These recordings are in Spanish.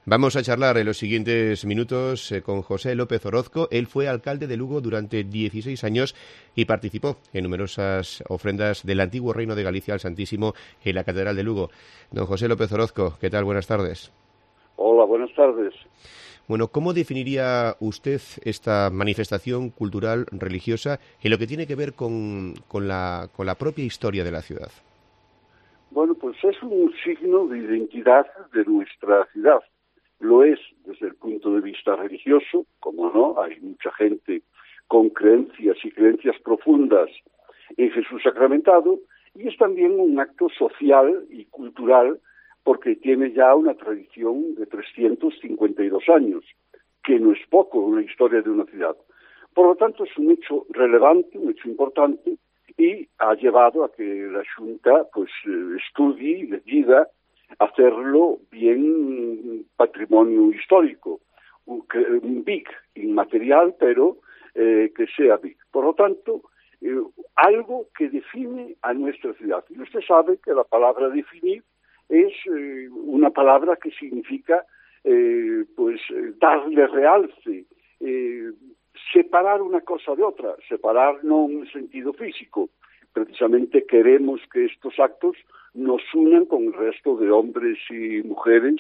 Vamos a charlar en los siguientes minutos con José López Orozco. Él fue alcalde de Lugo durante 16 años y participó en numerosas ofrendas del antiguo Reino de Galicia al Santísimo en la Catedral de Lugo. Don José López Orozco, ¿qué tal? Buenas tardes. Hola, buenas tardes. Bueno, ¿cómo definiría usted esta manifestación cultural religiosa en lo que tiene que ver con la propia historia de la ciudad? Bueno, pues es un signo de identidad de nuestra ciudad. Lo es desde el punto de vista religioso, como no, hay mucha gente con creencias y creencias profundas en Jesús sacramentado, y es también un acto social y cultural porque tiene ya una tradición de 352 años, que no es poco en la historia de una ciudad. Por lo tanto, es un hecho relevante, un hecho importante, y ha llevado a que la Xunta estudie y decida hacerlo bien patrimonio histórico, un BIC inmaterial, pero que sea BIC. Por lo tanto, algo que define a nuestra ciudad. Y usted sabe que la palabra definir es una palabra que significa darle realce, separar una cosa de otra, separar no en un sentido físico. Precisamente queremos que estos actos nos unan con el resto de hombres y mujeres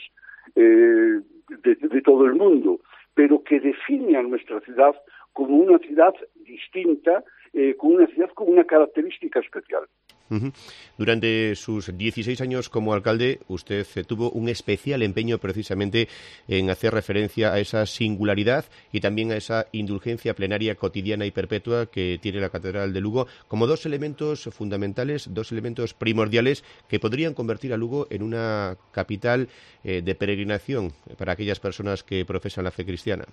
de todo el mundo, pero que define a nuestra ciudad como una ciudad distinta, con una ciudad con una característica especial. Durante sus 16 años como alcalde, usted tuvo un especial empeño precisamente en hacer referencia a esa singularidad y también a esa indulgencia plenaria cotidiana y perpetua que tiene la Catedral de Lugo como dos elementos fundamentales, dos elementos primordiales que podrían convertir a Lugo en una capital de peregrinación para aquellas personas que profesan la fe cristiana.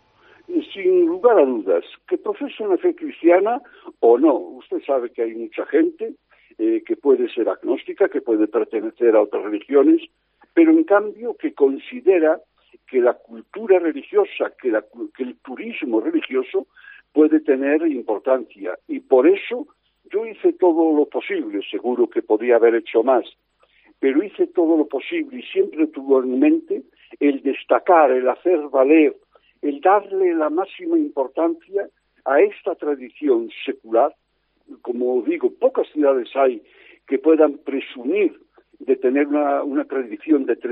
Sin lugar a dudas, que profesen la fe cristiana o no. Usted sabe que hay mucha gente que puede ser agnóstica, que puede pertenecer a otras religiones, pero en cambio que considera que la cultura religiosa, que el turismo religioso puede tener importancia. Y por eso yo hice todo lo posible, seguro que podía haber hecho más, pero hice todo lo posible y siempre tuve en mente el destacar, el hacer valer, el darle la máxima importancia a esta tradición secular. Como digo, pocas ciudades hay que puedan presumir de tener una tradición de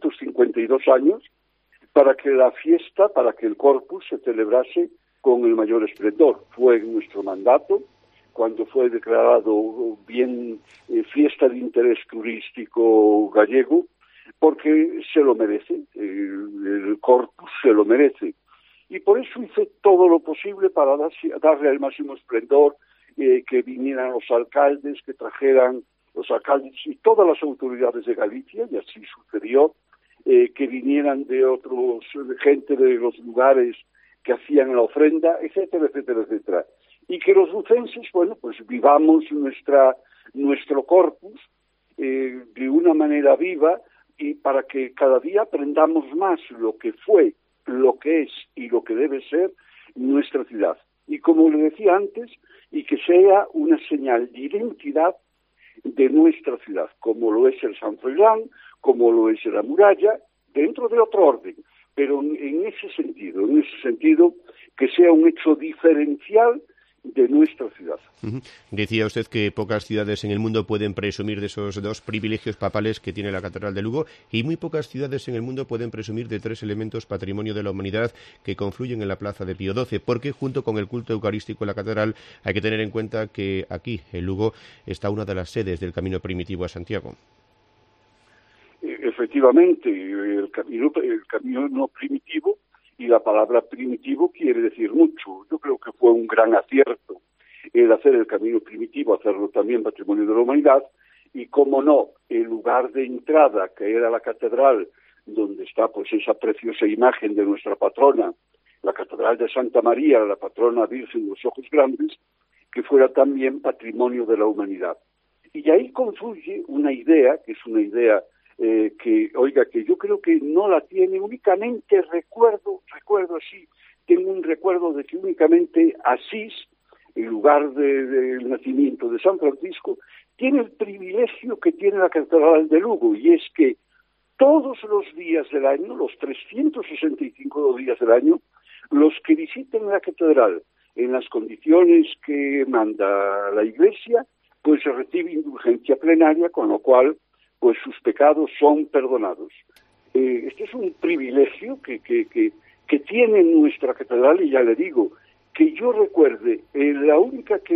352 años para que la fiesta, para que el Corpus se celebrase con el mayor esplendor. Fue en nuestro mandato, cuando fue declarado bien fiesta de interés turístico gallego, porque se lo merece, el Corpus se lo merece. Y por eso hice todo lo posible para darle el máximo esplendor, que vinieran los alcaldes, que trajeran los alcaldes y todas las autoridades de Galicia, y así sucedió, que vinieran de gente de los lugares que hacían la ofrenda, etcétera, etcétera, etcétera. Y que los lucenses, vivamos nuestro Corpus de una manera viva, y para que cada día aprendamos más lo que fue, lo que es y lo que debe ser nuestra ciudad. Y como le decía antes, y que sea una señal de identidad de nuestra ciudad, como lo es el San Froilán, como lo es la muralla, dentro de otro orden, pero en ese sentido que sea un hecho diferencial de nuestra ciudad. Decía usted que pocas ciudades en el mundo pueden presumir de esos dos privilegios papales que tiene la Catedral de Lugo, y muy pocas ciudades en el mundo pueden presumir de tres elementos patrimonio de la humanidad que confluyen en la plaza de Pío XII, porque junto con el culto eucarístico en la catedral hay que tener en cuenta que aquí, en Lugo, está una de las sedes del camino primitivo a Santiago. Efectivamente, el camino primitivo, y la palabra primitivo quiere decir mucho. Yo creo que fue un gran acierto el hacer el camino primitivo, hacerlo también patrimonio de la humanidad, y cómo no, el lugar de entrada, que era la catedral, donde está esa preciosa imagen de nuestra patrona, la Catedral de Santa María, la patrona Virgen de los Ojos Grandes, que fuera también patrimonio de la humanidad. Y ahí confluye una idea, que es una idea que yo creo que no la tiene únicamente, recuerdo así, tengo un recuerdo de que únicamente Asís, el lugar del nacimiento de San Francisco, tiene el privilegio que tiene la Catedral de Lugo, y es que todos los días del año, los 365 días del año, los que visiten la catedral en las condiciones que manda la Iglesia, pues recibe indulgencia plenaria, con lo cual pues sus pecados son perdonados. Este es un privilegio que tiene nuestra catedral, y ya le digo, que yo recuerde, la única que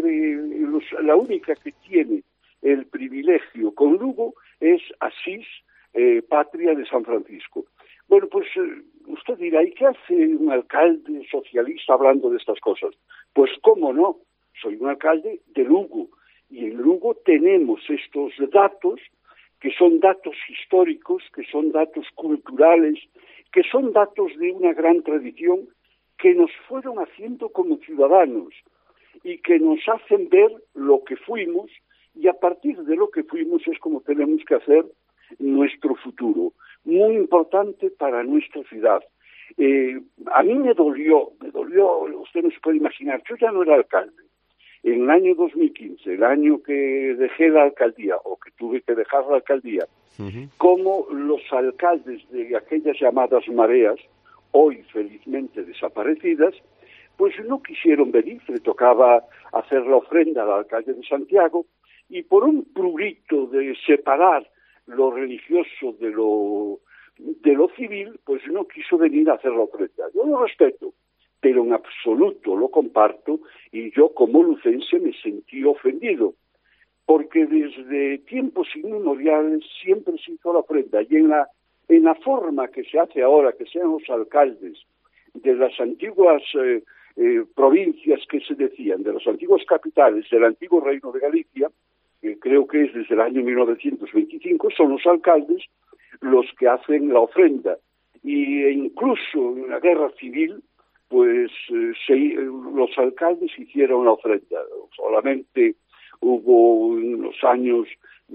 tiene el privilegio con Lugo es Asís, patria de San Francisco. Bueno, pues usted dirá, ¿y qué hace un alcalde socialista hablando de estas cosas? Pues cómo no, soy un alcalde de Lugo, y en Lugo tenemos estos datos, que son datos históricos, que son datos culturales, que son datos de una gran tradición, que nos fueron haciendo como ciudadanos, y que nos hacen ver lo que fuimos, y a partir de lo que fuimos es como tenemos que hacer nuestro futuro, muy importante para nuestra ciudad. A mí me dolió, usted no se puede imaginar, yo ya no era alcalde. En el año 2015, el año que dejé la alcaldía, o que tuve que dejar la alcaldía, como los alcaldes de aquellas llamadas mareas, hoy felizmente desaparecidas, pues no quisieron venir, le tocaba hacer la ofrenda al alcalde de Santiago, y por un prurito de separar lo religioso de lo civil, pues no quiso venir a hacer la ofrenda. Yo lo respeto, pero en absoluto lo comparto, y yo como lucense me sentí ofendido, porque desde tiempos inmemoriales siempre se hizo la ofrenda, y en la forma que se hace ahora, que sean los alcaldes de las antiguas provincias que se decían, de las antiguas capitales del antiguo Reino de Galicia, que creo que es desde el año 1925, son los alcaldes los que hacen la ofrenda. Y incluso en la guerra civil, pues los alcaldes hicieron la ofrenda. Solamente hubo en los años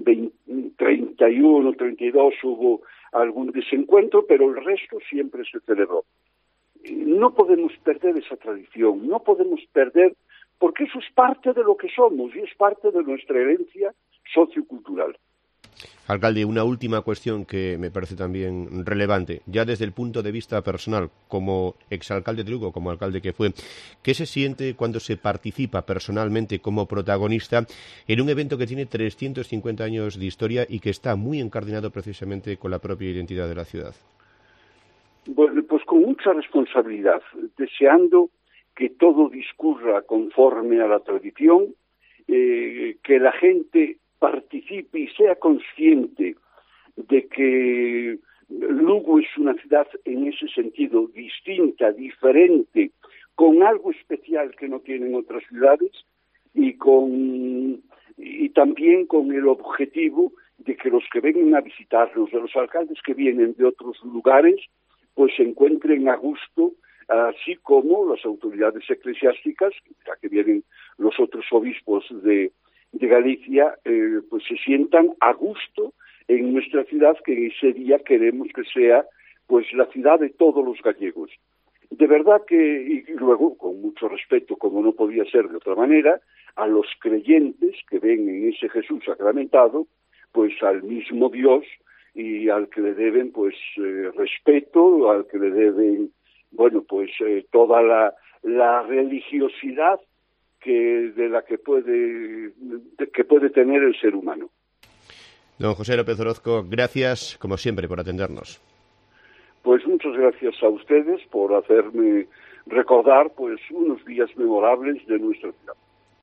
31, 32, hubo algún desencuentro, pero el resto siempre se celebró. No podemos perder esa tradición, no podemos perder, porque eso es parte de lo que somos y es parte de nuestra herencia sociocultural. Alcalde, una última cuestión que me parece también relevante, ya desde el punto de vista personal, como exalcalde de Lugo, como alcalde que fue, ¿qué se siente cuando se participa personalmente como protagonista en un evento que tiene 350 años de historia y que está muy encardinado precisamente con la propia identidad de la ciudad? Bueno, pues con mucha responsabilidad, deseando que todo discurra conforme a la tradición, que la gente participe y sea consciente de que Lugo es una ciudad en ese sentido distinta, diferente, con algo especial que no tienen otras ciudades, y también con el objetivo de que los que vengan a visitarnos, de los alcaldes que vienen de otros lugares, pues se encuentren a gusto, así como las autoridades eclesiásticas, ya que vienen los otros obispos de Galicia, pues se sientan a gusto en nuestra ciudad, que ese día queremos que sea pues la ciudad de todos los gallegos. De verdad que, y luego, con mucho respeto, como no podía ser de otra manera, a los creyentes que ven en ese Jesús sacramentado, pues al mismo Dios, y al que le deben pues respeto, al que le deben, bueno, pues toda la religiosidad que puede tener el ser humano. Don José López Orozco, gracias como siempre por atendernos. Pues muchas gracias a ustedes por hacerme recordar pues unos días memorables de nuestra ciudad.